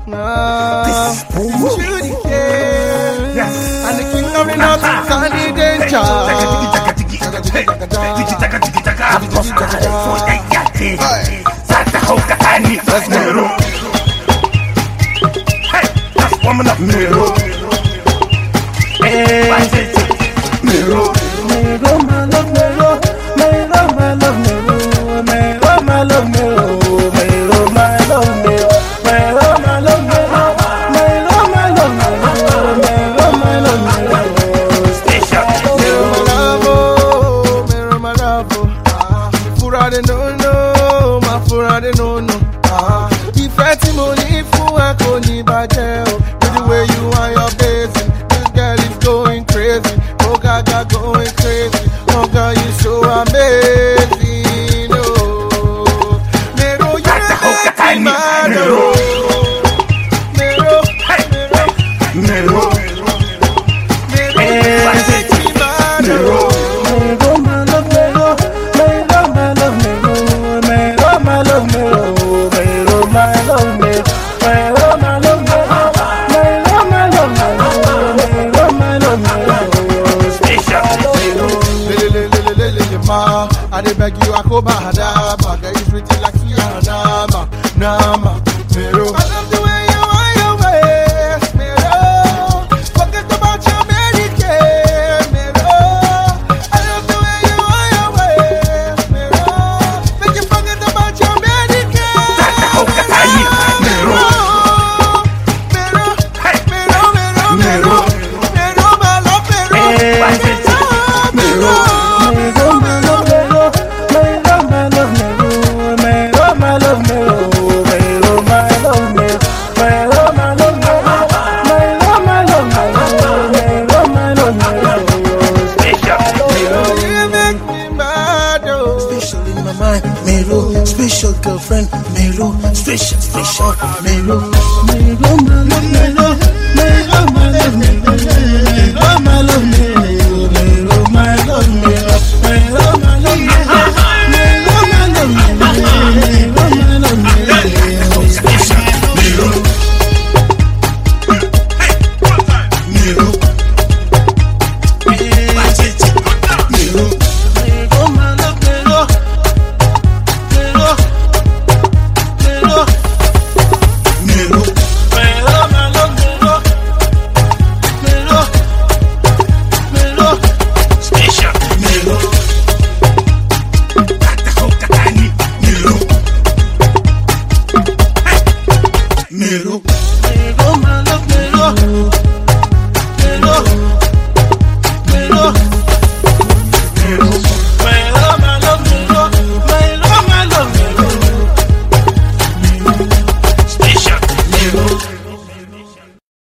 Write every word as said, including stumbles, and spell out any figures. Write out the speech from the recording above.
This is Boom. Yes. And the king of the north is Sunny Danger. Let's go. Hey, that's woman up Mero. Hey, Mero. Mero, my love, Mero. Mero, my love, Mero. Mero, my love, Mero. Mero, my love, Mero. Mero, my love, Mero. Mero, my love, Mero. Mero, my love, Mero. Station. Mero, my love, oh. Mero, my love, oh. Fura de no no, my fura de no no. Ìfẹ́ tí mo ní fún ẹ kò ní bàjẹ́ o. With the way you are your baby, this girl is going crazy. Oh Gaga going crazy. Oh girl, you so amazing. Oh, Mero, you make me mad. Oh, Mero, Mero, Mero. Mero, you make me mad. Oh, Mero, my love, Mero. Mero, my love, Mero. Mero, my love, Mero. Mero, my love, Mero. Mero, my love, Mero. Mero, my love, Mero. Mero, my love, Mero. Station. I dey beg you, I go bahadama. Girl, you pretty like Fianama, Nama, Mero. I love the way you are your waist, Mero. Forget about your Medicare, Mero. I love the way you are your waist, Mero. Make you forget about your Medicare. Mero. Mero, Mero, Mero, Mero, Mero, my love, Mero. Mero. Special girlfriend, Mero, special, special, Mero, Mero, my love, Mero, Mero, my love, Mero, Mero, my love, Mero, Mero, my love, Mero, Mero, my love, Mero, Mero, my love, Mero, Mero, my love, Mero, special, Mero, Mero, Mero, Mero, Mero, my love, Mero. Mero, Mero, my love, Mero, Mero, Mero, Mero, Mero.